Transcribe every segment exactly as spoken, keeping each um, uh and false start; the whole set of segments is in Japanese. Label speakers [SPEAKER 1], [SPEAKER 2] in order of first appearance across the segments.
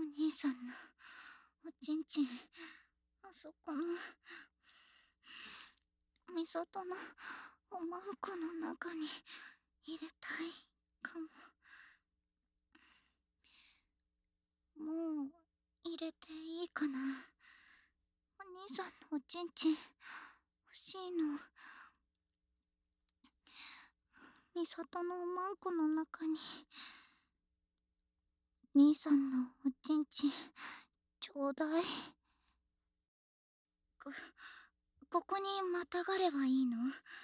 [SPEAKER 1] 兄さんのおちんちん、あそこのみそとのおまんこの中に入れたいかも。もう入れていいかな。お兄さんのおちんちん欲しいの。みそとのおまんこの中に兄さんのおちんちんちょうだい。こ、ここにまたがればいいの？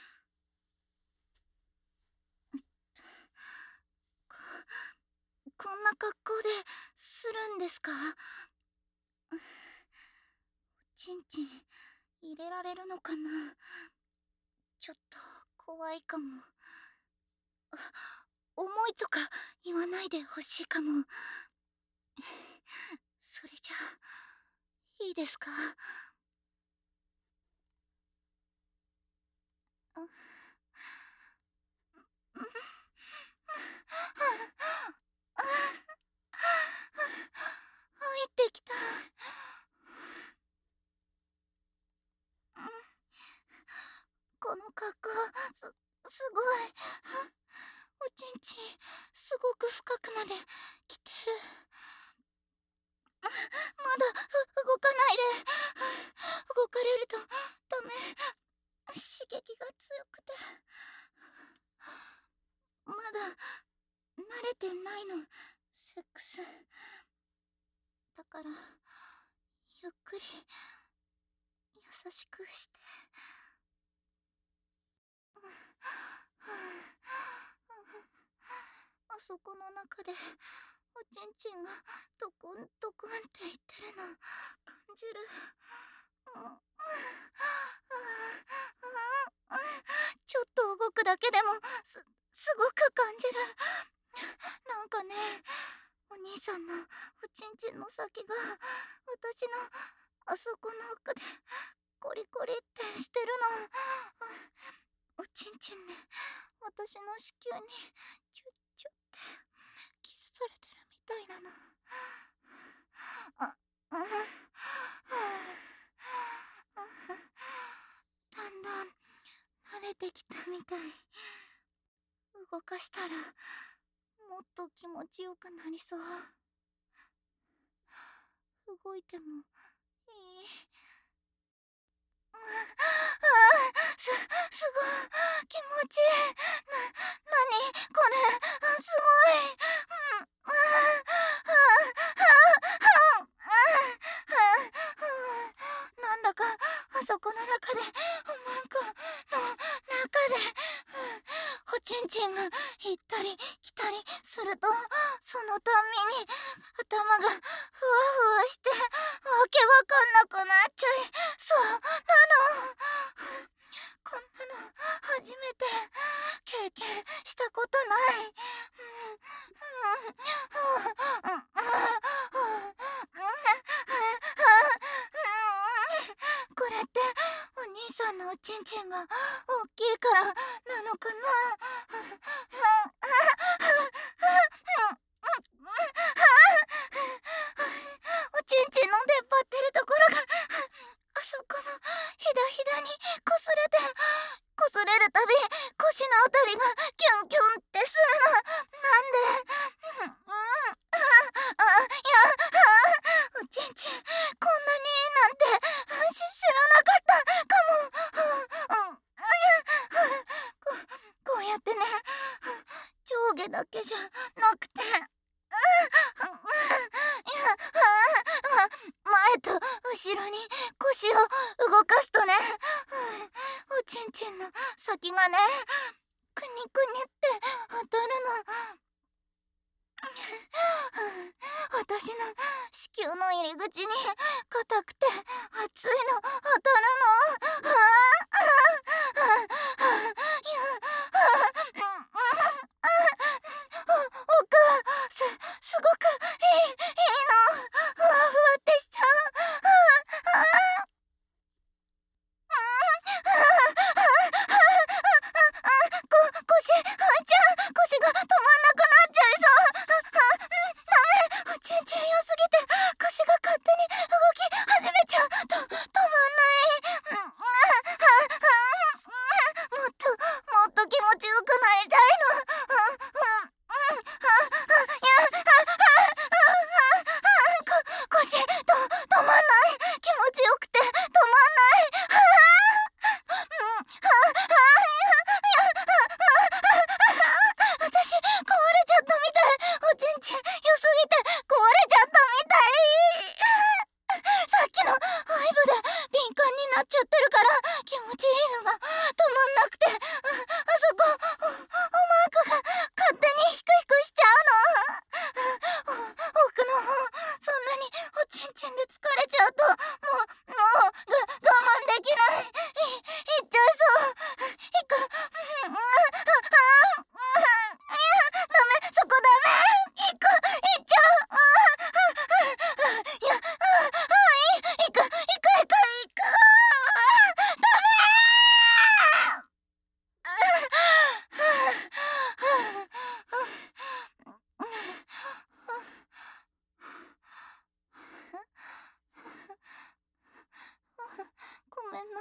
[SPEAKER 1] こ、こんな格好でするんですか？おちんちん入れられるのかな？ちょっと怖いかも。重いとか言わないでほしいかも。それじゃあいいですか？入ってきた。この格好す、すごい。おちんちんすごく深くまで来てる。まだふ動かないで。動かれるとダメ。刺激が強くて。まだ慣れてないの、セックス。だからゆっくり優しくして。あそこの中でおちんちんがドクンドクンって言ってるの感じる。ちょっと動くだけでもす、すごく感じる。なんかね、お兄さんのおちんちんの先が私のあそこの奥でコリコリってしてるの。おちんちんね、私の子宮にチュッチュッってキスされてるみたいなの。あ、あ、だんだん慣れてきたみたい。動かしたらもっと気持ちよくなりそう。動いてもいい？ああ、す、すごい気持ちいい。な、なにこれ、すごい。うん、ああ、ああ、ああ、なんだかあそこの中でおまんこの中でおちんちんが行ったり来たりすると、そのたんびに頭がふわふわしてわけわかんなくなっちゃいそうなの。こんなの初めて経験したことない。これってお兄さんのおちんちんが大きいからなのかな？おちんちんの出っ張ってるところがあそこのひだひだにこすれて、こすれるたび腰のあたりがキュンキュンってするの。なんで？うん、あ、あ、いや、おちんちんこんなにいいなんてし知らなかったかも。うん、いや、こ、こうやってね、上下だけじゃなくて、前と後ろに腰を動かすとね、おちんちんの先がね、くにくにって当たるの。私の子宮の入り口に硬くて熱いの当たるの。奥す、すごくいい、いいの。ふわふわってしちゃう。こ、腰、あいちゃん、腰が止まんなくなっちゃいそう。ダメ、おちんちん良すぎて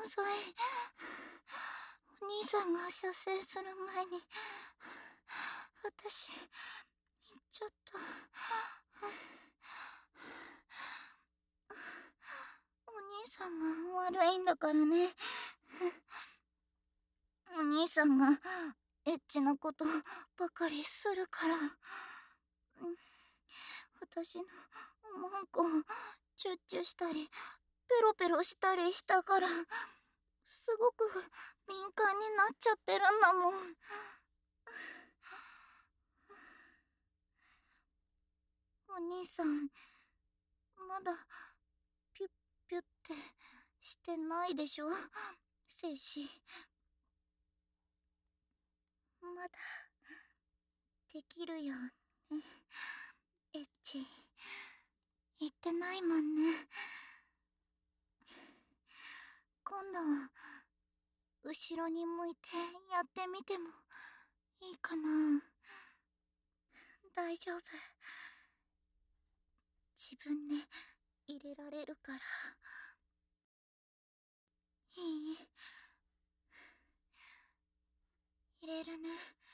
[SPEAKER 1] さい。お兄さんが射精する前に私行っちゃった。お兄さんが悪いんだからね。お兄さんがエッチなことばかりするから、私のおまんこをチュッチュしたりペロペロしたりしたから、すごく敏感になっちゃってるんだもん。お兄さんまだピュッピュッってしてないでしょ、精子。まだできるよね、エッチ。言ってないもんね。今度は後ろに向いてやってみてもいいかな。大丈夫、自分で入れられるから。いい？入れるね。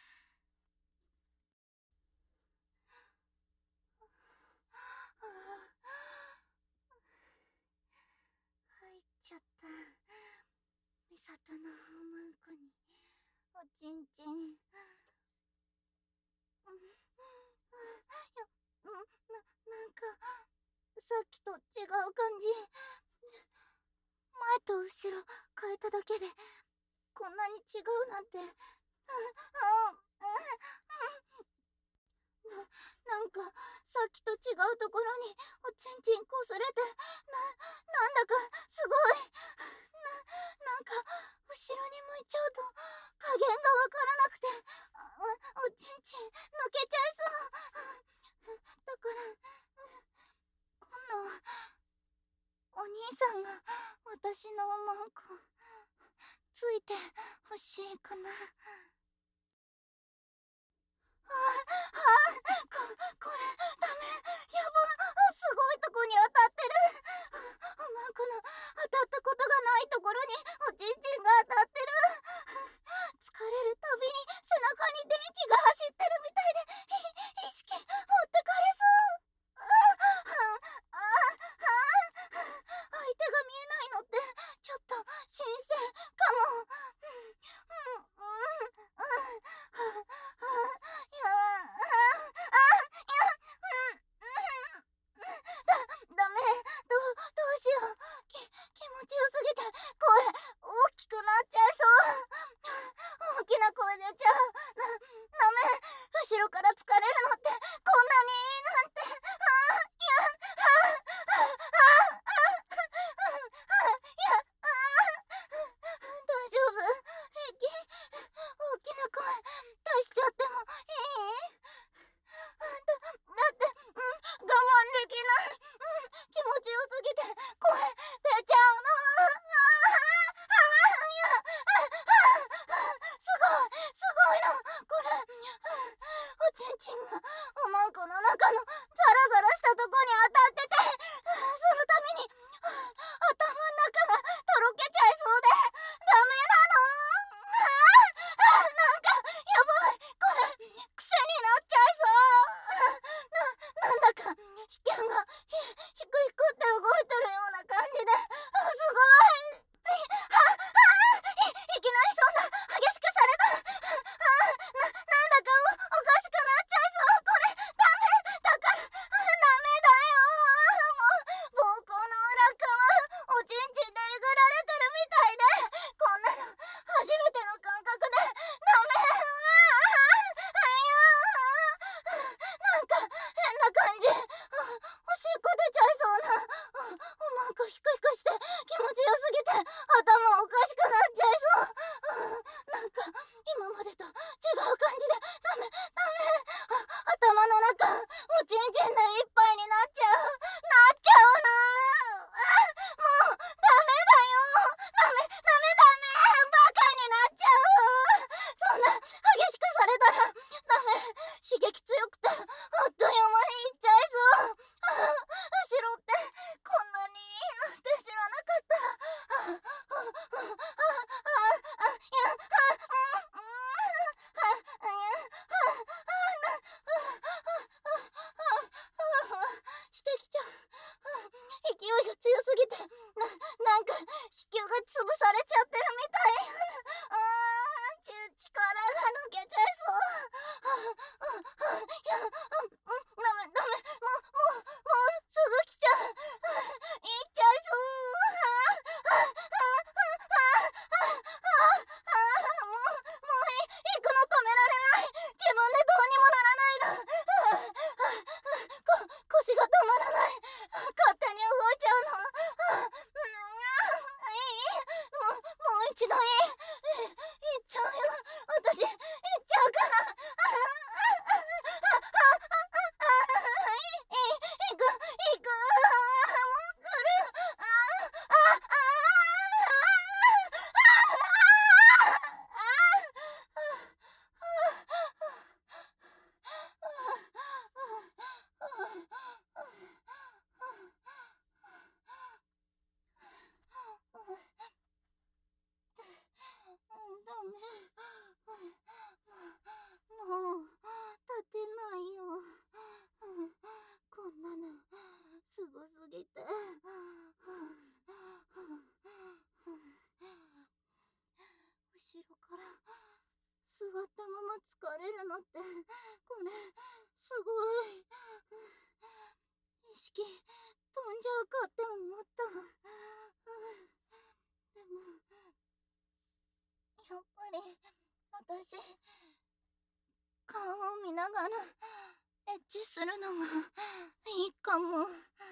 [SPEAKER 1] 入っちゃった。ミサトのおまんこにおちんちん。な、なんかさっきと違う感じ。前と後ろ変えただけでこんなに違うなんて。な、なんかさっきと違うところにおちんちんこすれて、な、なんだかすごい。な、なんか後ろに向いちゃうと加減がわからなくて、お、おちんちん抜けちゃいそう。だから今度はお兄さんが私のおまんこついてほしいかな。ああ、こ、これダメ。やば、すごいとこに当たってる。おまんこの当たったことがないところにおちんちんが当たってる。疲れるたびに背中に電気が走ってるみたいで、意識持ってかれそう。ああ、ああ、相手が見えないのってちょっと新鮮かも。うん、うん、うん、うん、いや、あ、あ、いや、うん、うん、だ、ダメ。どう、どうしよう。き、気持ちよすぎて声大きくなっちゃいそう。大きな声出ちゃう。な、ダメ。後ろから疲れるのってこんなにいいなんて。あ、いや、あ、あ、あ、あ、あ、いや、あ、大丈夫？平気？大きな声出しちゃってもいい？だ、だって、うん、我慢できない。うん、気持ちよすぎて声出ちゃうの。ああ、ああ、いや、ああ、すごい、すごいの、これ。おちんちんがおまんこの中のザラザラしたとこに当たってて、そのたびに頭の中がとろけちゃいそうでダメなの。ああ、なんかやばい、これ癖になっちゃいそう。な、なんだか試験がひ、ひくひくって動いてるような感じで、すごい。は、はあ、い、いきなりそんな激しくされたら、あ、な、なんだかお、おかしくなっちゃいそう。これダメだから、ダメだよ。もう膀胱の裏側おちんちんでえぐられてるみたいで、こんなの初めての感覚でダメ。ああ、いや、なんか変な感じ。おしっこ出ちゃいそうな。 座ったまま疲れるのってこれすごい。意識飛んじゃうかって思った。でもやっぱり私顔を見ながらエッチするのがいいかも。